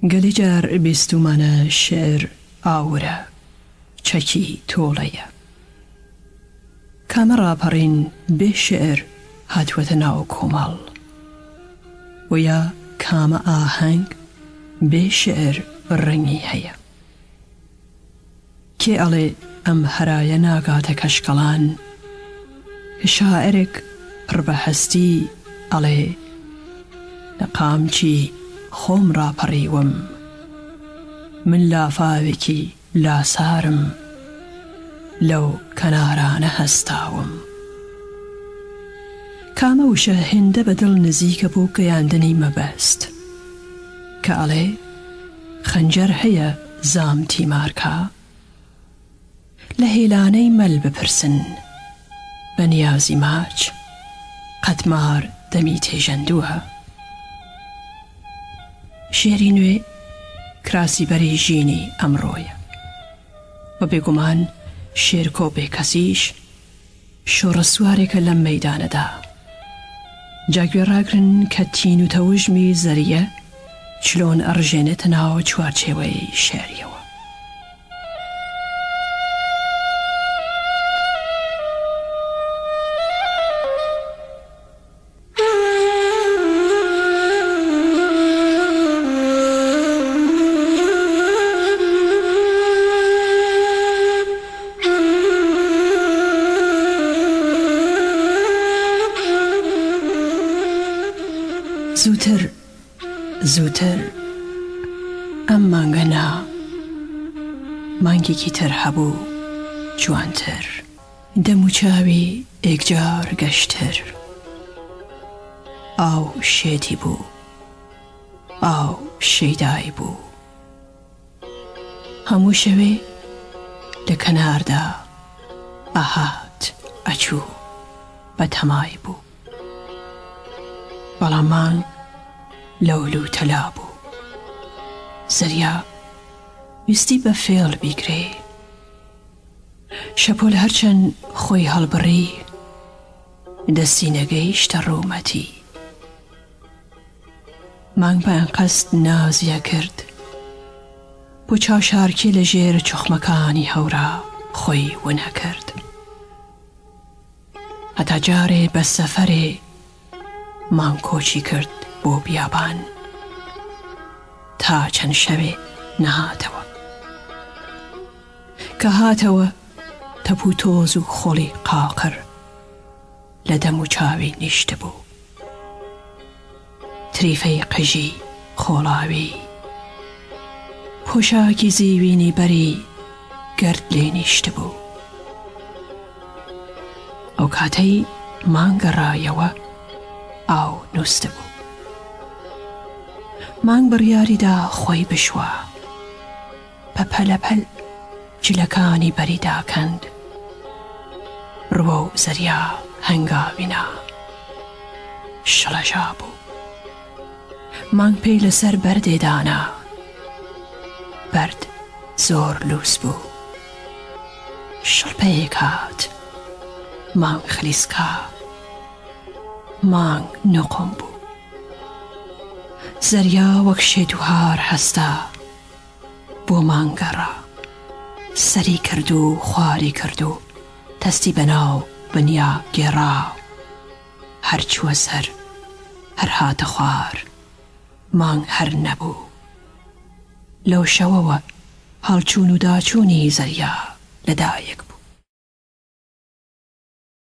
گەلی جار بیستومانە شێر ئاورە چەکی تۆڵەیە. کامە ڕاپەڕین بێ شێر هاتووەتە ناو کۆمەڵ، ویا کامە ئاهەنگ بێ شێر ڕەنگی هەیە. کێ ئەڵێ ئەم هەرایە ناگاتە کەشکەڵان، کە شاعرێک پڕ بە هەستی ئەڵێ لە قامچی خۆم ڕاپەڕیوم، من لافاوێکی لاسارم لەو کەنارانە هەستاوم. کامە وشە هێندە بەدڵ نزیکە بۆ گەیاندنی مەبەست، کە ئەڵێ خەنجەر هەیە زام تیمارکە، لە هێلانەی مەل بپرسن بە نیازی ماچ، قەتمار دەمی تێژەندووە. شێری نوێ کراسی بەری ژینی ئەمڕۆیە، و بێگومان شێرکۆ بێکەسیش شۆڕە سوارێکە لەم مەیدانەدا. جاگوێڕاگرن کە تین و تەوژمی زەریە چلۆن ئەڕژێنێتە ناو چوارچێوەی شێریەوە. زووتر زووتر ئەم مانگە نا، مانگێکی تر هەبوو جوانتر، دەم و چاوی ئێکجار گەشتر. ئاو شێتی بوو، ئاو شەیدای بوو، هەموو شەوێ لە کەناردا ئاهات ئەچوو بە تەمای بوو. بەڵام مانگ لەولو تەلا بوو، زەریا ویستی بە فێڵ بیگرێ. شەپۆل هەرچەند خۆی هەڵبڕی، دەستی نەگەیشتە ڕوومەتی. مانگ بە ئەنقەست نازیە کرد، بۆ چاوشارکی لە ژێر چۆخمەکانی هەورا خۆی ونەکرد. هەتا جارێ بە سەفەرێ مانگ کۆچی کرد بۆ بیابان، تا چەند شەوێ نەهاتەوە. کە هاتەوە تەپ و تۆز و خۆڵی قاقر لە دەم و چاوی نیشت بوو. تریفەی قژی خۆڵاوی پۆشاکی زیوینی بەری گرد لێ نیشت بوو. ئەو کاتەی مانگ گەڕایەوە ئاو نووسە بوو. مانگ بڕیاریدا خۆی بشوە، بە پەلەپەل جلەکانی بەریدا کەند. ڕوە و زەریا هەنگاوینا شڵەژا بوو. مانگ پێی لەسەر بەردێدانا، بەرد زۆر لووس بوو. شڵپەیەک هات، مانگ خلیسکا، مانگ نۆقۆم بوو. زەریا وەک شێت و هار هەستا بۆ مانگ گەڕا، سەری کرد و خواری کرد و دەستی بەناو بنیا گێڕا. هەر چووە سەر هەر هاتە خوار، مانگ هەر نەبوو. لەو شەوەوە هەڵچوون و داچوونی زەریا لەدایک بوو.